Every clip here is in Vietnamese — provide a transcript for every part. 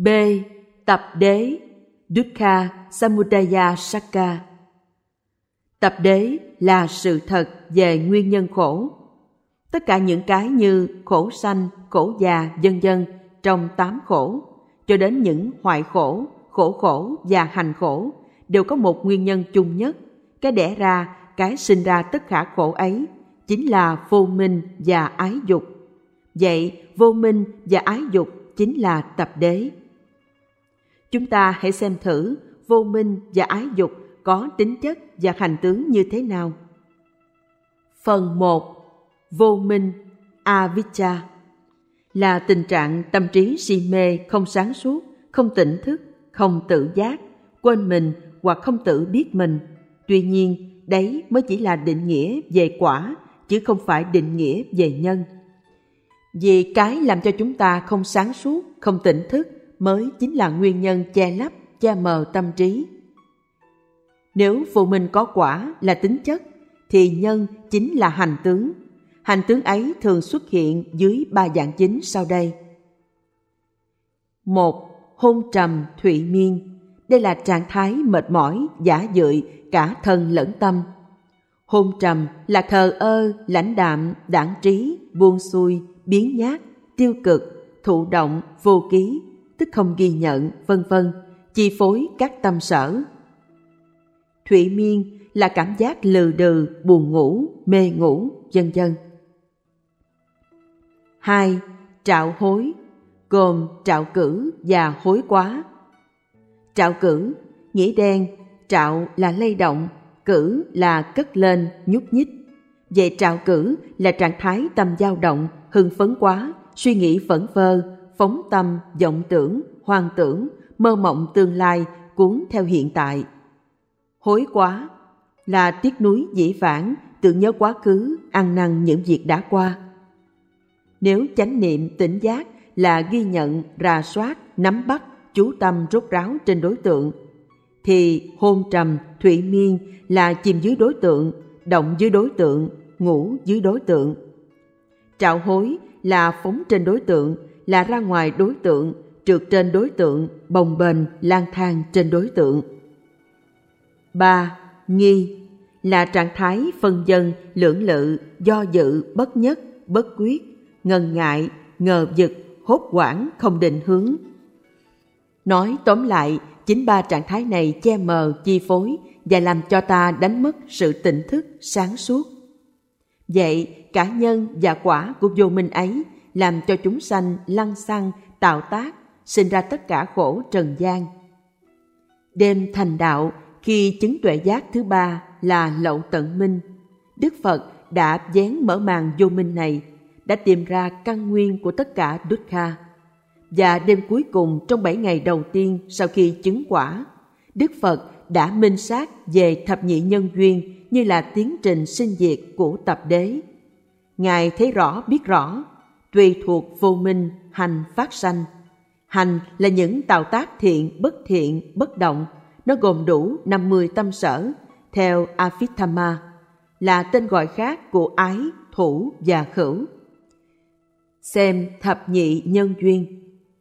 B. Tập đế Dukkha Samudaya Sakka. Tập đế là sự thật về nguyên nhân khổ. Tất cả những cái như khổ sanh, khổ già, vân vân trong 8 khổ, cho đến những hoại khổ, khổ khổ và hành khổ đều có một nguyên nhân chung nhất. Cái đẻ ra, cái sinh ra tất cả khổ ấy chính là vô minh và ái dục. Vậy vô minh và ái dục chính là tập đế. Chúng ta hãy xem thử vô minh và ái dục có tính chất và hành tướng như thế nào. Phần 1. Vô minh, avijja, là tình trạng tâm trí si mê, không sáng suốt, không tỉnh thức, không tự giác, quên mình hoặc không tự biết mình. Tuy nhiên, đấy mới chỉ là định nghĩa về quả, chứ không phải định nghĩa về nhân. Vì cái làm cho chúng ta không sáng suốt, không tỉnh thức mới chính là nguyên nhân che lấp, che mờ tâm trí. Nếu vô minh có quả là tính chất, thì nhân chính là hành tướng. Hành tướng ấy thường xuất hiện dưới 3 dạng chính sau đây. 1. Hôn trầm thụy miên. Đây là trạng thái mệt mỏi, dã dợi cả thân lẫn tâm. Hôn trầm là thờ ơ, lãnh đạm, đãng trí, buông xuôi, biếng nhác, tiêu cực, thụ động, vô ký, tức không ghi nhận, vân vân, chi phối các tâm sở. Thụy miên là cảm giác lừ đừ, buồn ngủ, mê ngủ, vân vân. 2. Trạo hối, gồm trạo cử và hối quá. Trạo cử, nghĩa đen, trạo là lay động, cử là cất lên, nhúc nhích. Vậy trạo cử là trạng thái tâm dao động, hưng phấn quá, suy nghĩ vẩn vơ, phóng tâm, vọng tưởng, hoang tưởng, mơ mộng tương lai, cuốn theo hiện tại. Hối quá là tiếc nuối dĩ vãng, tưởng nhớ quá khứ, ăn năn những việc đã qua. Nếu chánh niệm tỉnh giác là ghi nhận, rà soát, nắm bắt, chú tâm rốt ráo trên đối tượng, thì hôn trầm, thụy miên là chìm dưới đối tượng, động dưới đối tượng, ngủ dưới đối tượng. Trạo hối là phóng trên đối tượng, là ra ngoài đối tượng, trượt trên đối tượng, bồng bềnh, lang thang trên đối tượng. 3. Nghi là trạng thái phân vân, lưỡng lự, do dự, bất nhất, bất quyết, ngần ngại, ngờ vực, hốt hoảng, không định hướng. Nói tóm lại, chính 3 trạng thái này che mờ, chi phối và làm cho ta đánh mất sự tỉnh thức, sáng suốt. Vậy, cả nhân và quả của vô minh ấy làm cho chúng sanh lăng xăng, tạo tác, sinh ra tất cả khổ trần gian. Đêm thành đạo, khi chứng tuệ giác thứ 3 là lậu tận minh, Đức Phật đã vén mở màn vô minh này, đã tìm ra căn nguyên của tất cả dukkha. Và đêm cuối cùng trong 7 ngày đầu tiên sau khi chứng quả, Đức Phật đã minh sát về thập nhị nhân duyên như là tiến trình sinh diệt của tập đế. Ngài thấy rõ biết rõ, tùy thuộc vô minh, hành phát sanh. Hành là những tạo tác thiện, bất động. Nó gồm đủ 50 tâm sở, theo Abhidhamma, là tên gọi khác của ái, thủ và khửu. Xem thập nhị nhân duyên.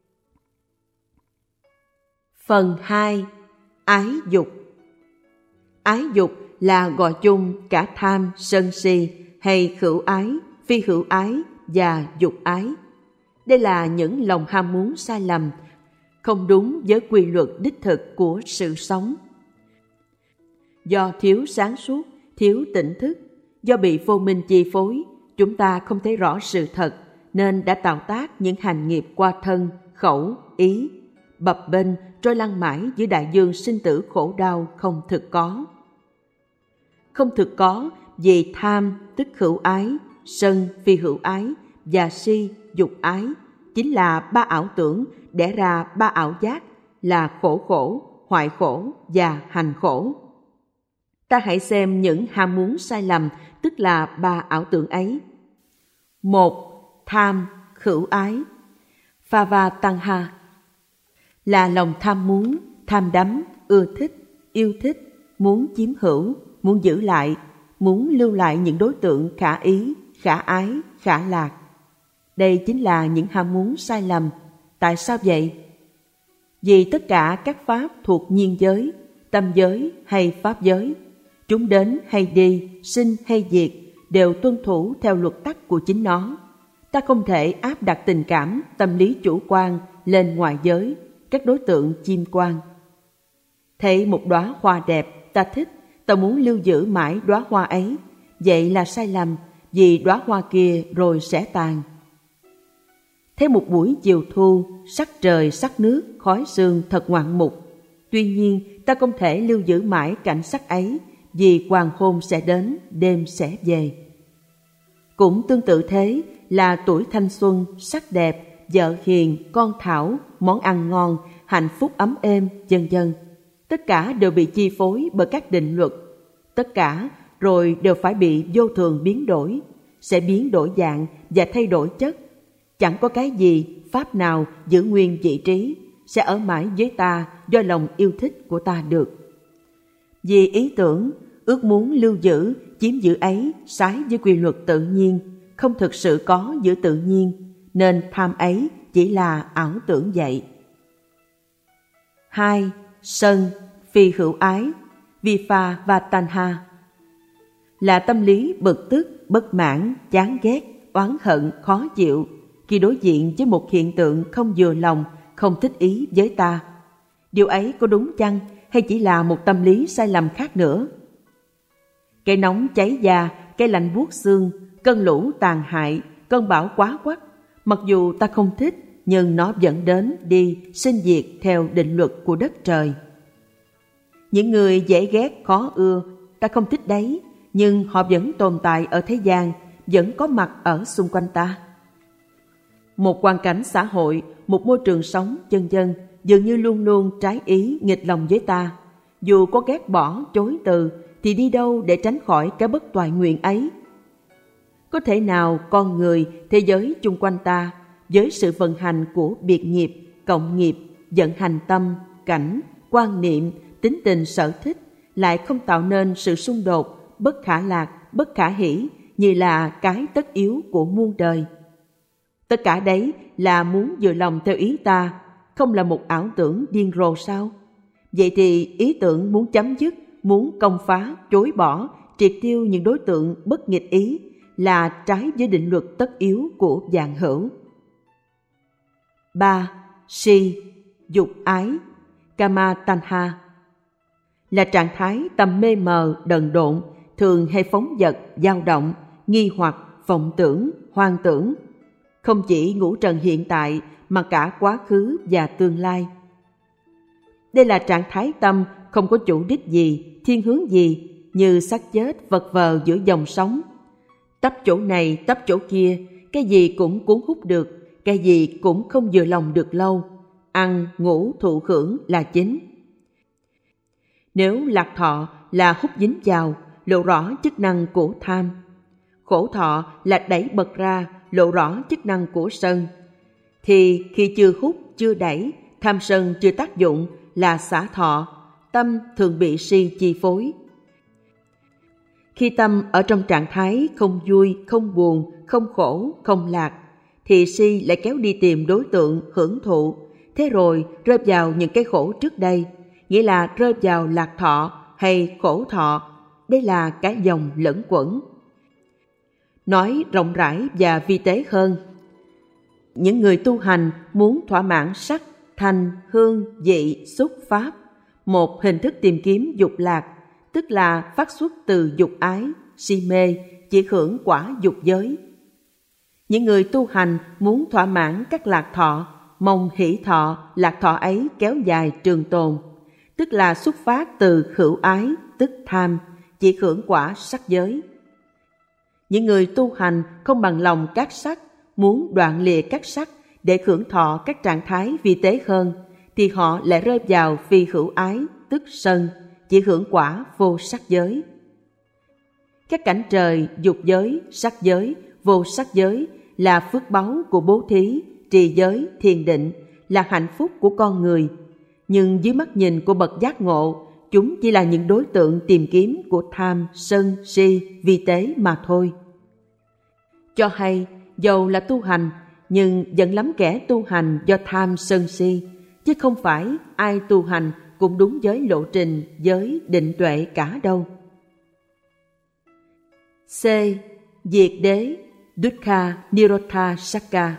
Phần 2. Ái dục. Ái dục là gọi chung cả tham, sân si hay khửu ái, phi khửu ái và dục ái. Đây là những lòng ham muốn sai lầm, không đúng với quy luật đích thực của sự sống. Do thiếu sáng suốt, thiếu tỉnh thức, do bị vô minh chi phối, chúng ta không thấy rõ sự thật nên đã tạo tác những hành nghiệp qua thân, khẩu, ý, bập bênh trôi lăn mãi giữa đại dương sinh tử khổ đau không thực có. Không thực có vì tham tức khửu ái, sân phi hữu ái và si dục ái chính là 3 ảo tưởng đẻ ra 3 ảo giác là khổ khổ, hoại khổ và hành khổ. Ta hãy xem những ham muốn sai lầm, tức là 3 ảo tưởng ấy. 1. Tham, khửu ái. Phava tanha là lòng tham muốn, tham đắm, ưa thích, yêu thích, muốn chiếm hữu, muốn giữ lại, muốn lưu lại những đối tượng khả ý, khả ái, khả lạc. Đây chính là những ham muốn sai lầm. Tại sao vậy? Vì tất cả các pháp thuộc nhiên giới, tâm giới hay pháp giới, chúng đến hay đi, sinh hay diệt, đều tuân thủ theo luật tắc của chính nó. Ta không thể áp đặt tình cảm, tâm lý chủ quan lên ngoại giới, các đối tượng chiêm quan. Thấy một đóa hoa đẹp, ta thích, ta muốn lưu giữ mãi đóa hoa ấy. Vậy là sai lầm, vì đóa hoa kia rồi sẽ tàn. Thấy một buổi chiều thu, sắc trời, sắc nước, khói sương thật ngoạn mục. Tuy nhiên, ta không thể lưu giữ mãi cảnh sắc ấy, vì hoàng hôn sẽ đến, đêm sẽ về. Cũng tương tự thế là tuổi thanh xuân, sắc đẹp, vợ hiền, con thảo, món ăn ngon, hạnh phúc ấm êm, vân vân. Tất cả đều bị chi phối bởi các định luật. Tất cả rồi đều phải bị vô thường biến đổi, sẽ biến đổi dạng và thay đổi chất. Chẳng có cái gì, pháp nào giữ nguyên vị trí, sẽ ở mãi với ta do lòng yêu thích của ta được. Vì ý tưởng, ước muốn lưu giữ, chiếm giữ ấy trái với quy luật tự nhiên, không thực sự có giữa tự nhiên, nên tham ấy chỉ là ảo tưởng vậy. 2. Sân, phi hữu ái, vipa và tanha là tâm lý bực tức, bất mãn, chán ghét, oán hận, khó chịu khi đối diện với một hiện tượng không vừa lòng, không thích ý với ta. Điều ấy có đúng chăng hay chỉ là một tâm lý sai lầm khác nữa? Cái nóng cháy da, cái lạnh buốt xương, cơn lũ tàn hại, cơn bão quá quắt, mặc dù ta không thích, nhưng nó vẫn đến, đi, sinh diệt theo định luật của đất trời. Những người dễ ghét, khó ưa, ta không thích đấy, nhưng họ vẫn tồn tại ở thế gian, vẫn có mặt ở xung quanh ta. Một hoàn cảnh xã hội, một môi trường sống, vân vân, dường như luôn luôn trái ý, nghịch lòng với ta. Dù có ghét bỏ, chối từ, thì đi đâu để tránh khỏi cái bất toại nguyện ấy? Có thể nào con người, thế giới chung quanh ta, với sự vận hành của biệt nghiệp, cộng nghiệp, vận hành tâm, cảnh, quan niệm, tính tình sở thích, lại không tạo nên sự xung đột, bất khả lạc, bất khả hỷ, như là cái tất yếu của muôn đời? Tất cả đấy là muốn vừa lòng theo ý ta, không là một ảo tưởng điên rồ sao? Vậy thì ý tưởng muốn chấm dứt, muốn công phá, chối bỏ, triệt tiêu những đối tượng bất nghịch ý là trái với định luật tất yếu của vạn hữu. 3. Si, dục ái, kama tanha là trạng thái tâm mê mờ, đần độn, thường hay phóng dật, dao động, nghi hoặc, vọng tưởng, hoang tưởng, không chỉ ngũ trần hiện tại mà cả quá khứ và tương lai. Đây là trạng thái tâm không có chủ đích gì, thiên hướng gì, như xác chết vật vờ giữa dòng sống. Tấp chỗ này, tấp chỗ kia, cái gì cũng cuốn hút được, cái gì cũng không vừa lòng được lâu. Ăn, ngủ, thụ hưởng là chính. Nếu lạc thọ là hút dính vào, lộ rõ chức năng của tham. Khổ thọ là đẩy bật ra, lộ rõ chức năng của sân. Thì khi chưa hút, chưa đẩy, tham sân chưa tác dụng là xả thọ, tâm thường bị si chi phối. Khi tâm ở trong trạng thái không vui, không buồn, không khổ, không lạc, thì si lại kéo đi tìm đối tượng hưởng thụ, thế rồi rơi vào những cái khổ trước đây, nghĩa là rơi vào lạc thọ hay khổ thọ. Đây là cái dòng lẫn quẩn. Nói rộng rãi và vi tế hơn, những người tu hành muốn thỏa mãn sắc, thanh, hương, vị, xúc, pháp, một hình thức tìm kiếm dục lạc, tức là phát xuất từ dục ái, si mê, chỉ hưởng quả dục giới. Những người tu hành muốn thỏa mãn các lạc thọ, mong hỷ thọ, lạc thọ ấy kéo dài trường tồn, tức là xuất phát từ hữu ái, tức tham, chỉ hưởng quả sắc giới. Những người tu hành không bằng lòng các sắc, muốn đoạn lìa các sắc để hưởng thọ các trạng thái vi tế hơn, thì họ lại rơi vào phi hữu ái, tức sân, chỉ hưởng quả vô sắc giới. Các cảnh trời, dục giới, sắc giới, vô sắc giới là phước báu của bố thí, trì giới, thiền định, là hạnh phúc của con người. Nhưng dưới mắt nhìn của bậc giác ngộ, chúng chỉ là những đối tượng tìm kiếm của tham, sân, si, vi tế mà thôi. Cho hay, dầu là tu hành, nhưng vẫn lắm kẻ tu hành do tham, sân, si, chứ không phải ai tu hành cũng đúng với lộ trình giới định tuệ cả đâu. C. Diệt đế Dukkha Nirodha Sakka.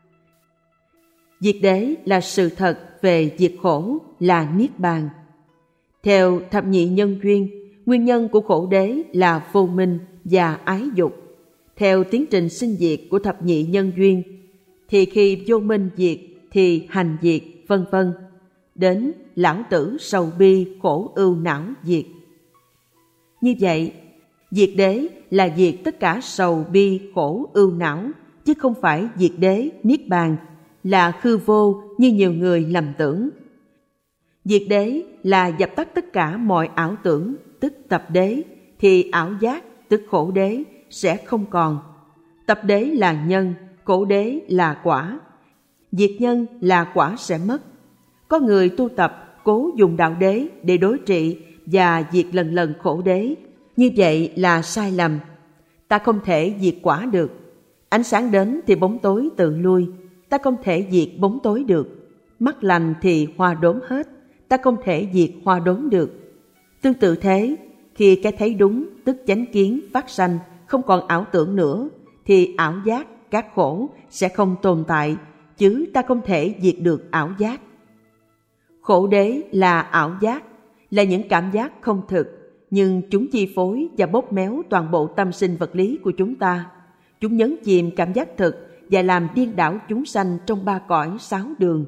Diệt đế là sự thật về diệt khổ, là Niết Bàn. Theo thập nhị nhân duyên, nguyên nhân của khổ đế là vô minh và ái dục. Theo tiến trình sinh diệt của thập nhị nhân duyên, thì khi vô minh diệt thì hành diệt, vân vân. Đến lão tử sầu bi khổ ưu não diệt. Như vậy, diệt đế là diệt tất cả sầu bi khổ ưu não, chứ không phải diệt đế Niết Bàn là hư vô như nhiều người lầm tưởng. Diệt đế là dập tắt tất cả mọi ảo tưởng, tức tập đế, thì ảo giác, tức khổ đế, sẽ không còn. Tập đế là nhân, khổ đế là quả. Diệt nhân là quả sẽ mất. Có người tu tập cố dùng đạo đế để đối trị và diệt lần lần khổ đế. Như vậy là sai lầm. Ta không thể diệt quả được. Ánh sáng đến thì bóng tối tự lui. Ta không thể diệt bóng tối được. Mắt lành thì hoa đốm hết. Ta không thể diệt hoa đốm được. Tương tự thế, khi cái thấy đúng, tức chánh kiến phát sanh, không còn ảo tưởng nữa, thì ảo giác, các khổ sẽ không tồn tại, chứ ta không thể diệt được ảo giác. Khổ đế là ảo giác, là những cảm giác không thực, nhưng chúng chi phối và bóp méo toàn bộ tâm sinh vật lý của chúng ta. Chúng nhấn chìm cảm giác thực và làm điên đảo chúng sanh trong ba cõi sáu đường.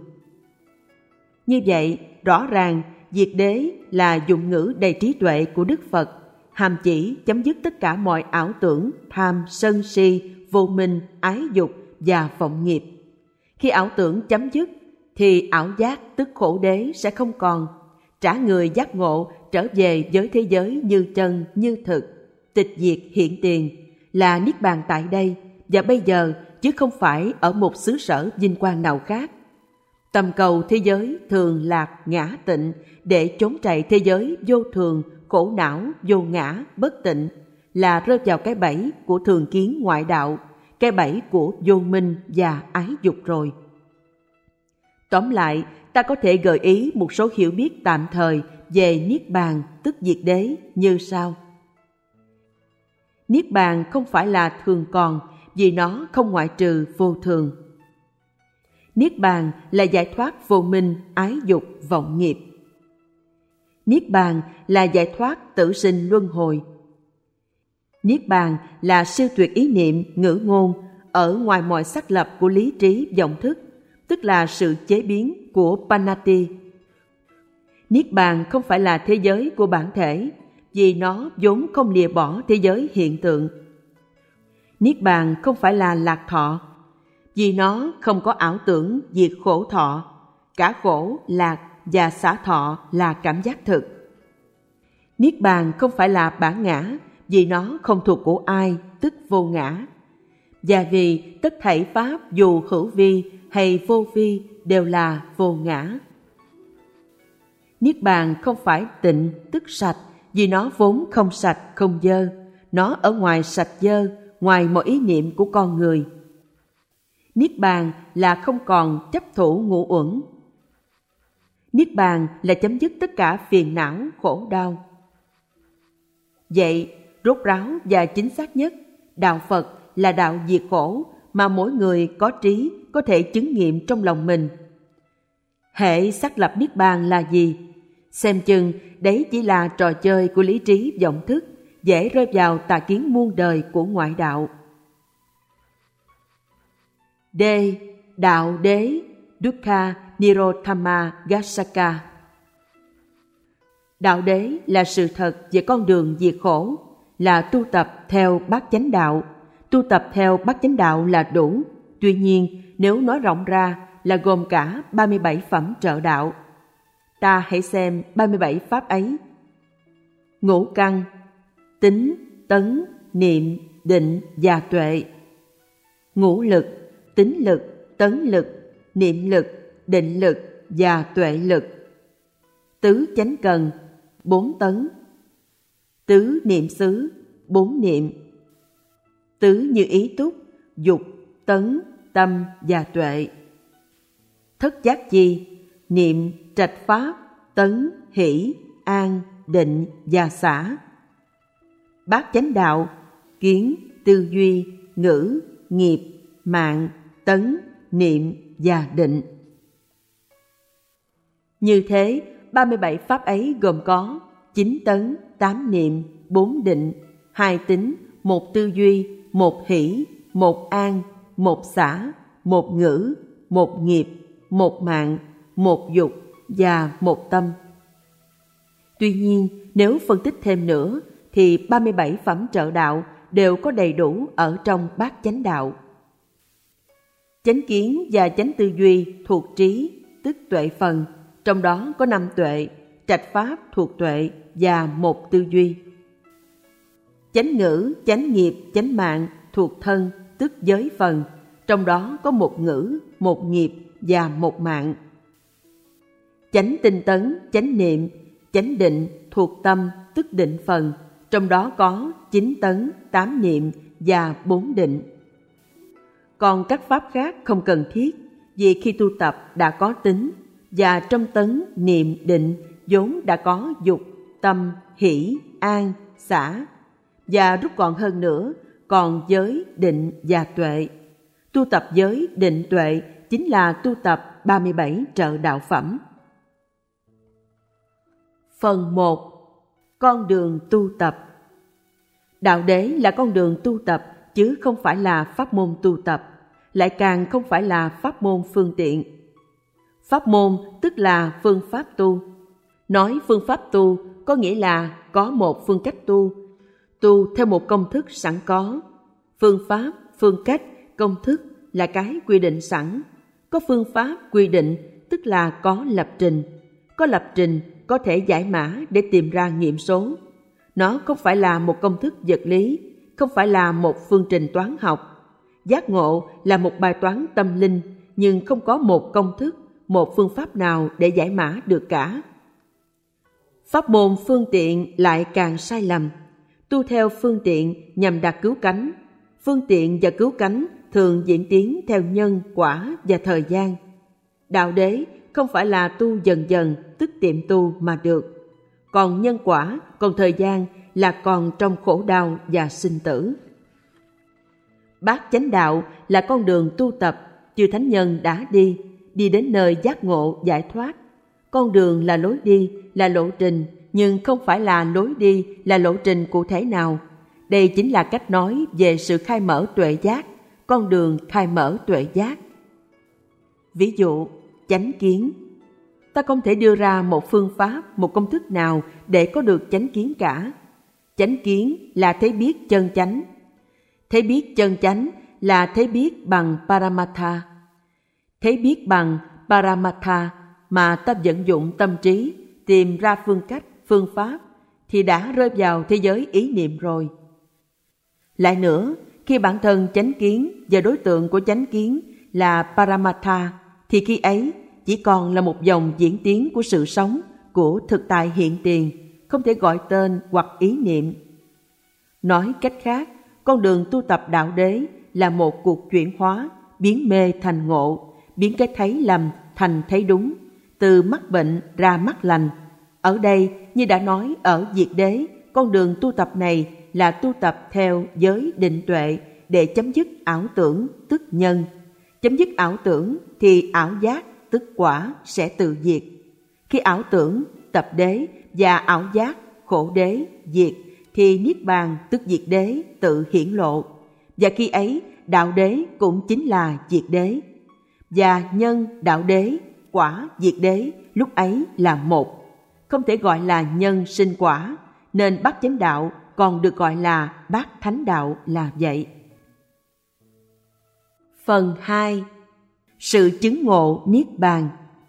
Như vậy, rõ ràng diệt đế là dụng ngữ đầy trí tuệ của Đức Phật, hàm chỉ chấm dứt tất cả mọi ảo tưởng, tham, sân si, vô minh, ái dục và vọng nghiệp. Khi ảo tưởng chấm dứt, thì ảo giác tức khổ đế sẽ không còn. Trả người giác ngộ trở về với thế giới như chân, như thực, tịch diệt hiện tiền, là Niết Bàn tại đây và bây giờ, chứ không phải ở một xứ sở vinh quang nào khác. Tầm cầu thế giới thường lạc ngã tịnh để trốn chạy thế giới vô thường, khổ não, vô ngã, bất tịnh, là rơi vào cái bẫy của thường kiến ngoại đạo, cái bẫy của vô minh và ái dục rồi. Tóm lại, ta có thể gợi ý một số hiểu biết tạm thời về Niết Bàn, tức diệt đế như sau. Niết Bàn không phải là thường còn, vì nó không ngoại trừ vô thường. Niết Bàn là giải thoát vô minh, ái dục, vọng nghiệp. Niết Bàn là giải thoát tử sinh luân hồi. Niết Bàn là siêu tuyệt ý niệm, ngữ ngôn ở ngoài mọi xác lập của lý trí vọng thức, tức là sự chế biến của Panati. Niết Bàn không phải là thế giới của bản thể, vì nó vốn không lìa bỏ thế giới hiện tượng. Niết Bàn không phải là lạc thọ, vì nó không có ảo tưởng diệt khổ thọ, cả khổ, lạc và xả thọ là cảm giác thực. Niết Bàn không phải là bản ngã, vì nó không thuộc của ai, tức vô ngã. Và vì tất thảy pháp dù hữu vi hay vô vi đều là vô ngã. Niết Bàn không phải tịnh, tức sạch, vì nó vốn không sạch, không dơ. Nó ở ngoài sạch dơ, ngoài mọi ý niệm của con người. Niết Bàn là không còn chấp thủ ngũ uẩn. Niết Bàn là chấm dứt tất cả phiền não, khổ đau. Vậy, rốt ráo và chính xác nhất, đạo Phật là đạo diệt khổ mà mỗi người có trí có thể chứng nghiệm trong lòng mình. Hễ xác lập Niết Bàn là gì? Xem chừng đấy chỉ là trò chơi của lý trí vọng thức, dễ rơi vào tà kiến muôn đời của ngoại đạo. D. Đạo đế Dukkha Nirodhamma Gassaka. Đạo đế là sự thật về con đường diệt khổ, là tu tập theo bát chánh đạo. Tu tập theo bát chánh đạo là đủ. Tuy nhiên, nếu nói rộng ra là gồm cả 37 phẩm trợ đạo. Ta hãy xem 37 pháp ấy. Ngũ căn, tính, tấn, niệm, định và tuệ. Ngũ lực, tính lực, tấn lực, niệm lực, định lực và tuệ lực. Tứ chánh cần, 4 tấn. Tứ niệm xứ, 4 niệm. Tứ như ý túc, dục, tấn, tâm và tuệ. Thất giác chi, niệm, trạch pháp, tấn, hỷ, an, định và xả. Bát chánh đạo: kiến, tư duy, ngữ, nghiệp, mạng, tấn, niệm và định. Như thế, 37 pháp ấy gồm có 9 tấn, 8 niệm, 4 định, 2 tính, 1 tư duy, 1 hỷ, 1 an, 1 xả, 1 ngữ, 1 nghiệp, 1 mạng, 1 dục và 1 tâm. Tuy nhiên, nếu phân tích thêm nữa thì 37 phẩm trợ đạo đều có đầy đủ ở trong bát chánh đạo. Chánh kiến và chánh tư duy thuộc trí, tức tuệ phần, trong đó có 5 tuệ, trạch pháp thuộc tuệ và 1 tư duy. Chánh ngữ, chánh nghiệp, chánh mạng thuộc thân, tức giới phần, trong đó có 1 ngữ, 1 nghiệp và 1 mạng. Chánh tinh tấn, chánh niệm, chánh định thuộc tâm, tức định phần, trong đó có 9 tấn, 8 niệm và 4 định. Còn các pháp khác không cần thiết, vì khi tu tập đã có tính, và trong tấn, niệm, định vốn đã có dục, tâm, hỷ, an, xả, và rút gọn hơn nữa, còn giới, định và tuệ. Tu tập giới, định, tuệ chính là tu tập 37 trợ đạo phẩm. Phần 1. Con đường tu tập. Đạo đế là con đường tu tập, chứ không phải là pháp môn tu tập, lại càng không phải là pháp môn phương tiện. Pháp môn tức là phương pháp tu. Nói phương pháp tu có nghĩa là có một phương cách tu theo một công thức sẵn có. Phương pháp, phương cách, công thức là cái quy định sẵn. Có phương pháp quy định tức là có lập trình. Có lập trình có thể giải mã để tìm ra nghiệm số. Nó không phải là một công thức vật lý, không phải là một phương trình toán học. Giác ngộ là một bài toán tâm linh, nhưng không có một công thức, một phương pháp nào để giải mã được cả. Pháp môn phương tiện lại càng sai lầm. Tu theo phương tiện nhằm đạt cứu cánh. Phương tiện và cứu cánh thường diễn tiến theo nhân, quả và thời gian. Đạo đế không phải là tu dần dần, tức tiệm tu mà được. Còn nhân quả, còn thời gian là còn trong khổ đau và sinh tử. Bát chánh đạo là con đường tu tập, chư thánh nhân đã đi đến nơi giác ngộ, giải thoát. Con đường là lối đi, là lộ trình, nhưng không phải là lối đi, là lộ trình cụ thể nào. Đây chính là cách nói về sự khai mở tuệ giác, con đường khai mở tuệ giác. Ví dụ, chánh kiến. Ta không thể đưa ra một phương pháp, một công thức nào để có được chánh kiến cả. Chánh kiến là thấy biết chân chánh. Thấy biết chân chánh là thấy biết bằng Paramatha. Thấy biết bằng Paramatha mà ta vận dụng tâm trí, tìm ra phương cách, phương pháp, thì đã rơi vào thế giới ý niệm rồi. Lại nữa, khi bản thân chánh kiến và đối tượng của chánh kiến là Paramatha, thì khi ấy chỉ còn là một dòng diễn tiến của sự sống, của thực tại hiện tiền, không thể gọi tên hoặc ý niệm. Nói cách khác, con đường tu tập đạo đế là một cuộc chuyển hóa, biến mê thành ngộ, biến cái thấy lầm thành thấy đúng, từ mắc bệnh ra mắc lành. Ở đây, như đã nói ở Diệt Đế, con đường tu tập này là tu tập theo giới định tuệ để chấm dứt ảo tưởng, tức nhân. Chấm dứt ảo tưởng thì ảo giác, tức quả sẽ tự diệt. Khi ảo tưởng, tập đế và ảo giác, khổ đế, diệt, thì niết bàn, tức diệt đế, tự hiển lộ. Và khi ấy, đạo đế cũng chính là diệt đế. Và nhân, đạo đế, quả, diệt đế lúc ấy là một. Không thể gọi là nhân sinh quả, nên bát chánh đạo còn được gọi là bát thánh đạo là vậy. Phần 2. Sự chứng ngộ niết bàn.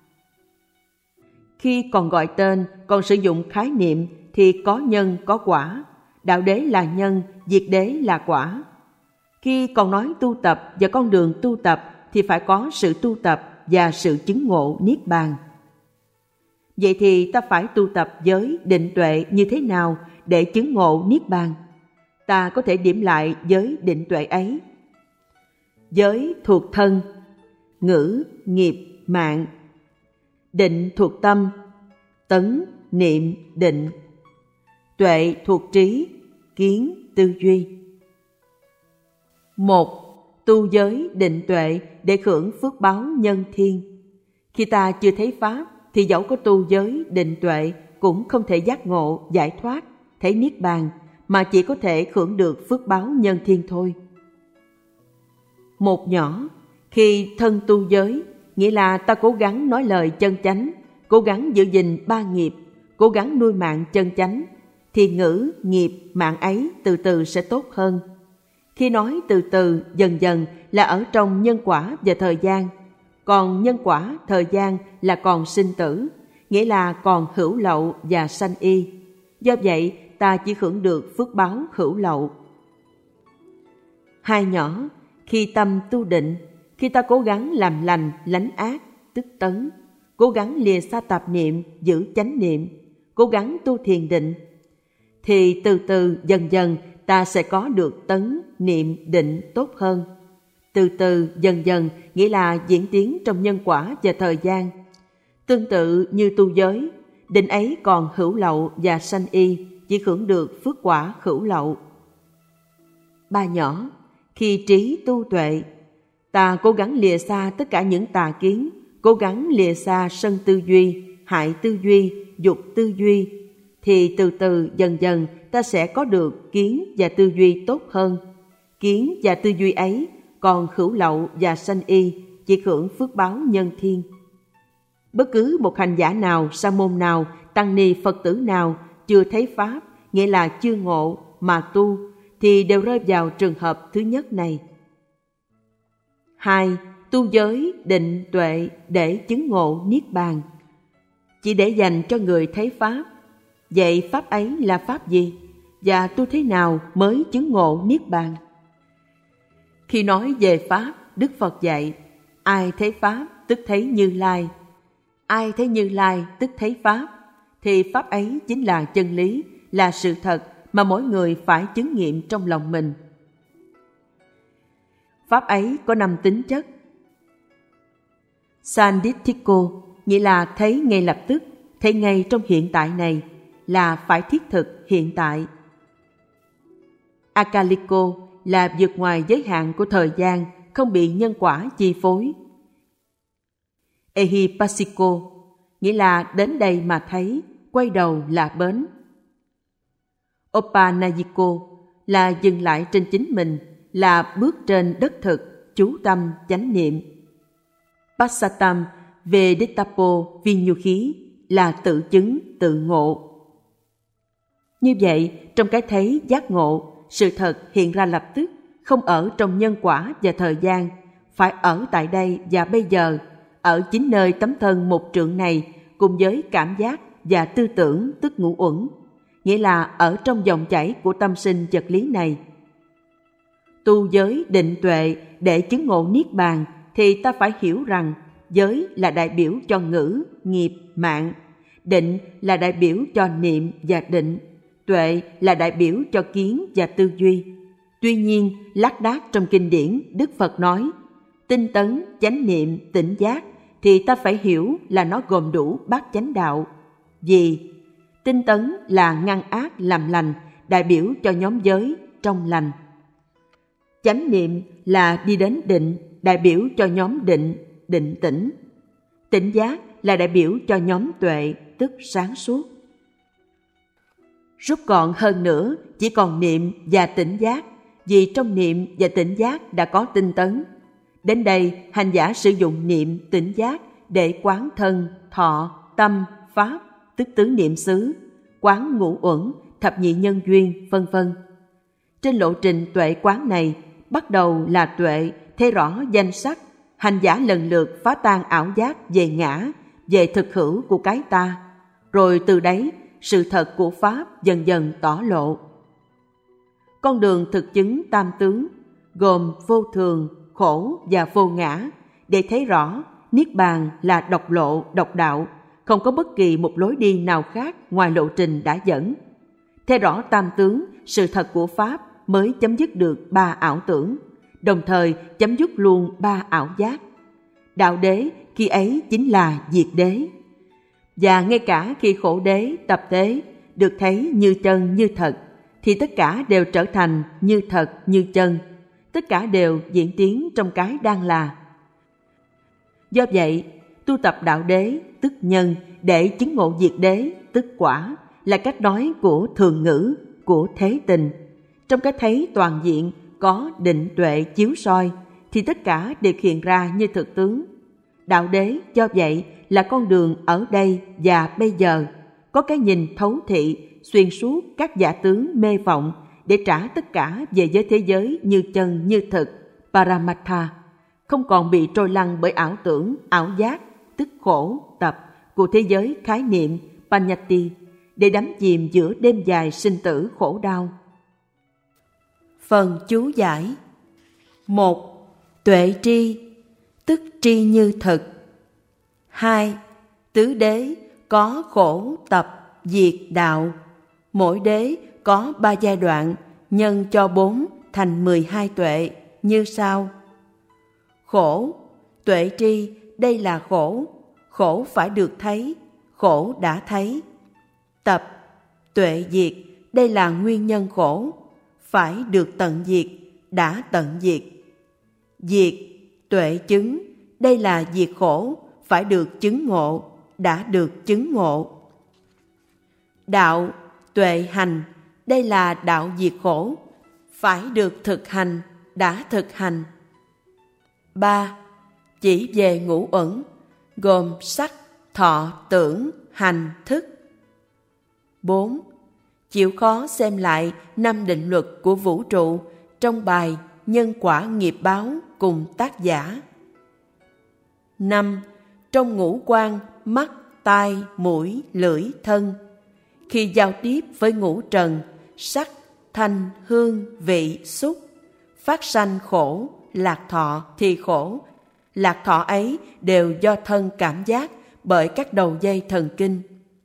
Khi còn gọi tên, còn sử dụng khái niệm thì có nhân có quả. Đạo đế là nhân, diệt đế là quả. Khi còn nói tu tập và con đường tu tập thì phải có sự tu tập và sự chứng ngộ niết bàn. Vậy thì ta phải tu tập giới định tuệ như thế nào để chứng ngộ niết bàn? Ta có thể điểm lại giới định tuệ ấy. Giới thuộc thân, ngữ, nghiệp, mạng. Định thuộc tâm, tấn, niệm, định. Tuệ thuộc trí, kiến, tư duy. 1. Tu giới định tuệ để hưởng phước báo nhân thiên. Khi ta chưa thấy Pháp thì dẫu có tu giới định tuệ cũng không thể giác ngộ, giải thoát, thấy niết bàn, mà chỉ có thể hưởng được phước báo nhân thiên thôi. Một nhỏ, khi thân tu giới, nghĩa là ta cố gắng nói lời chân chánh, cố gắng giữ gìn 3 nghiệp, cố gắng nuôi mạng chân chánh, thì ngữ, nghiệp, mạng ấy từ từ sẽ tốt hơn. Khi nói từ từ, dần dần là ở trong nhân quả và thời gian. Còn nhân quả, thời gian là còn sinh tử, nghĩa là còn hữu lậu và sanh y. Do vậy, ta chỉ hưởng được phước báo hữu lậu. 2 nhỏ, khi tâm tu định, khi ta cố gắng làm lành, lánh ác, tức tấn, cố gắng lìa xa tạp niệm, giữ chánh niệm, cố gắng tu thiền định, thì từ từ, dần dần ta sẽ có được tấn, niệm, định tốt hơn. Từ từ, dần dần nghĩa là diễn tiến trong nhân quả và thời gian. Tương tự như tu giới, định ấy còn hữu lậu và sanh y, chỉ hưởng được phước quả hữu lậu. 3 nhỏ, khi trí tu tuệ, ta cố gắng lìa xa tất cả những tà kiến, cố gắng lìa xa sân tư duy, hại tư duy, dục tư duy, thì từ từ dần dần ta sẽ có được kiến và tư duy tốt hơn. Kiến và tư duy ấy còn hữu lậu và sanh y, chỉ hưởng phước báo nhân thiên. Bất cứ một hành giả nào, sa môn nào, tăng ni Phật tử nào chưa thấy Pháp, nghĩa là chưa ngộ mà tu, thì đều rơi vào trường hợp thứ nhất này. 2. Tu giới, định, tuệ để chứng ngộ niết bàn, chỉ để dành cho người thấy Pháp. Vậy Pháp ấy là Pháp gì? Và tu thế nào mới chứng ngộ niết bàn? Khi nói về Pháp, Đức Phật dạy, ai thấy Pháp tức thấy Như Lai. Ai thấy Như Lai tức thấy Pháp, thì Pháp ấy chính là chân lý, là sự thật mà mỗi người phải chứng nghiệm trong lòng mình. Pháp ấy có 5 tính chất. Sanditthiko, nghĩa là thấy ngay lập tức, thấy ngay trong hiện tại này, là phải thiết thực hiện tại. Akaliko là vượt ngoài giới hạn của thời gian, không bị nhân quả chi phối. Ehipassiko, nghĩa là đến đây mà thấy, quay đầu là bến. Opanayiko là dừng lại trên chính mình, là bước trên đất thực, chú tâm chánh niệm. Passatam Veditapo Vinyuhi là tự chứng, tự ngộ. Như vậy, trong cái thấy giác ngộ, sự thật hiện ra lập tức, không ở trong nhân quả và thời gian, phải ở tại đây và bây giờ, ở chính nơi tấm thân một trượng này, cùng với cảm giác và tư tưởng tức ngũ uẩn, nghĩa là ở trong dòng chảy của tâm sinh vật lý này. Tu giới định tuệ để chứng ngộ niết bàn thì ta phải hiểu rằng giới là đại biểu cho ngữ, nghiệp, mạng, định là đại biểu cho niệm và định, tuệ là đại biểu cho kiến và tư duy. Tuy nhiên, lác đác trong kinh điển, Đức Phật nói, tinh tấn, chánh niệm, tỉnh giác, thì ta phải hiểu là nó gồm đủ bát chánh đạo. Vì tinh tấn là ngăn ác làm lành, đại biểu cho nhóm giới trong lành. Chánh niệm là đi đến định, đại biểu cho nhóm định, định tĩnh. Tỉnh giác là đại biểu cho nhóm tuệ, tức sáng suốt. Rút gọn hơn nữa, chỉ còn niệm và tỉnh giác, vì trong niệm và tỉnh giác đã có tinh tấn. Đến đây, hành giả sử dụng niệm, tỉnh giác để quán thân, thọ, tâm, pháp, tức tứ niệm xứ, quán ngũ uẩn, thập nhị nhân duyên, vân vân. Trên lộ trình tuệ quán này, bắt đầu là tuệ, thấy rõ danh sắc, hành giả lần lượt phá tan ảo giác về ngã, về thực hữu của cái ta, rồi từ đấy sự thật của Pháp dần dần tỏ lộ. Con đường thực chứng tam tướng gồm vô thường, khổ và vô ngã, để thấy rõ niết bàn là độc lộ, độc đạo, không có bất kỳ một lối đi nào khác ngoài lộ trình đã dẫn. Thấy rõ tam tướng, sự thật của Pháp mới chấm dứt được 3 ảo tưởng, đồng thời chấm dứt luôn 3 ảo giác. Đạo đế khi ấy chính là diệt đế. Và ngay cả khi khổ đế, tập tế được thấy như chân như thật, thì tất cả đều trở thành như thật như chân. Tất cả đều diễn tiến trong cái đang là. Do vậy, tu tập đạo đế tức nhân để chứng ngộ diệt đế tức quả là cách nói của thường ngữ, của thế tình. Trong cái thấy toàn diện có định tuệ chiếu soi thì tất cả đều hiện ra như thực tướng. Đạo đế do vậy là con đường ở đây và bây giờ, có cái nhìn thấu thị xuyên suốt các giả tướng mê vọng để trả tất cả về với thế giới như chân như thực, Paramattha, không còn bị trôi lăn bởi ảo tưởng, ảo giác, tức khổ, tập của thế giới khái niệm, Panyati, để đắm chìm giữa đêm dài sinh tử khổ đau. Phần chú giải. 1. Tuệ tri, tức tri như thực. 2. Tứ đế có khổ, tập, diệt, đạo. Mỗi đế có 3 giai đoạn, nhân cho 4 thành 12 tuệ, như sau. Khổ, tuệ tri, đây là khổ, khổ phải được thấy, khổ đã thấy. Tập, tuệ diệt, đây là nguyên nhân khổ, phải được tận diệt, đã tận diệt. Diệt, tuệ chứng, đây là diệt khổ, phải được chứng ngộ, đã được chứng ngộ. Đạo, tuệ hành, đây là đạo diệt khổ, phải được thực hành, đã thực hành. 3. Chỉ về ngũ uẩn, gồm sắc, thọ, tưởng, hành, thức. 4. Chịu khó xem lại 5 định luật của vũ trụ trong bài Nhân quả nghiệp báo cùng tác giả. 5. Trong ngũ quan, mắt, tai, mũi, lưỡi, thân, khi giao tiếp với ngũ trần, sắc, thanh, hương, vị, xúc, phát sanh khổ, lạc thọ thì khổ. Lạc thọ ấy đều do thân cảm giác bởi các đầu dây thần kinh.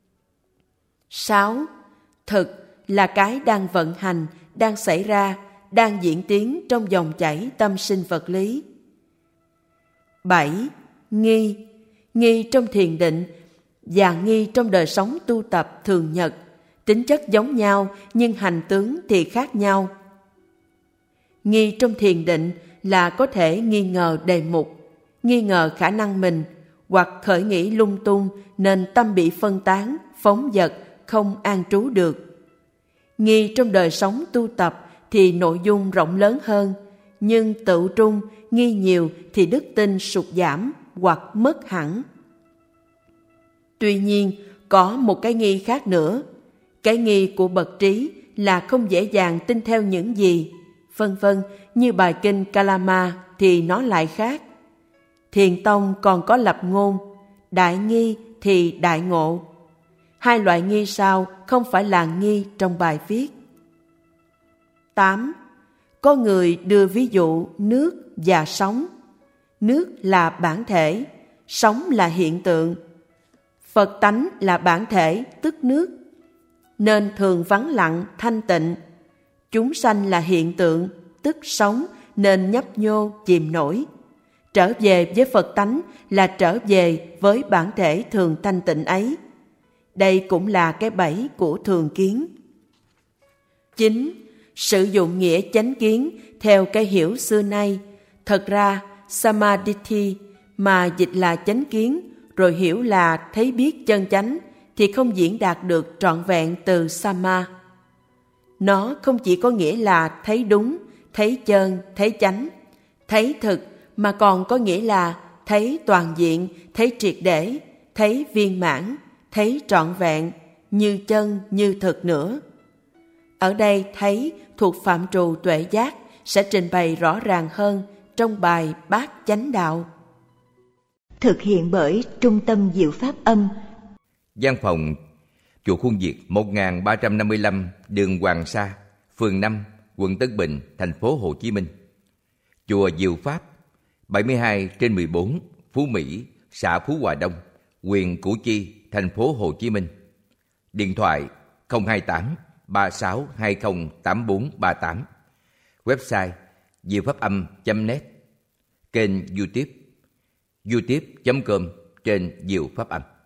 6. Thực là cái đang vận hành, đang xảy ra, đang diễn tiến trong dòng chảy tâm sinh vật lý. 7. Nghi, nghi trong thiền định và nghi trong đời sống tu tập thường nhật, tính chất giống nhau nhưng hành tướng thì khác nhau. Nghi trong thiền định là có thể nghi ngờ đề mục, nghi ngờ khả năng mình, hoặc khởi nghĩ lung tung nên tâm bị phân tán, phóng dật, không an trú được. Nghi trong đời sống tu tập thì nội dung rộng lớn hơn, nhưng tự trung, nghi nhiều thì đức tin sụt giảm hoặc mất hẳn. Tuy nhiên, có một cái nghi khác nữa. Cái nghi của bậc trí là không dễ dàng tin theo những gì, vân vân, như bài kinh Kalama thì nó lại khác. Thiền tông còn có lập ngôn, đại nghi thì đại ngộ. Hai loại nghi sau không phải là nghi trong bài viết. 8. Có người đưa ví dụ nước và sóng. Nước là bản thể, sóng là hiện tượng. Phật tánh là bản thể, tức nước, nên thường vắng lặng, thanh tịnh. Chúng sanh là hiện tượng, tức sóng, nên nhấp nhô, chìm nổi. Trở về với Phật tánh là trở về với bản thể thường thanh tịnh ấy. Đây cũng là cái bẫy của thường kiến. 9. Sử dụng nghĩa chánh kiến theo cái hiểu xưa nay. Thật ra, Samadhi mà dịch là chánh kiến, rồi hiểu là thấy biết chân chánh, thì không diễn đạt được trọn vẹn từ Sama. Nó không chỉ có nghĩa là thấy đúng, thấy chân, thấy chánh, thấy thực, mà còn có nghĩa là thấy toàn diện, thấy triệt để, thấy viên mãn, thấy trọn vẹn, như chân, như thực nữa. Ở đây thấy thuộc phạm trù tuệ giác sẽ trình bày rõ ràng hơn trong bài Bát Chánh Đạo. Thực hiện bởi Trung tâm Diệu Pháp Âm. Văn phòng Chùa Khuôn Việt 1355 đường Hoàng Sa, phường 5, quận Tân Bình, thành phố Hồ Chí Minh. Chùa Diệu Pháp 72/14 Phú Mỹ, xã Phú Hòa Đông, huyện Củ Chi, thành phố Hồ Chí Minh. Điện thoại 028 3620 8438. Website diệu-pháp-âm.net. Kênh YouTube youtube.com/diệu-pháp-âm.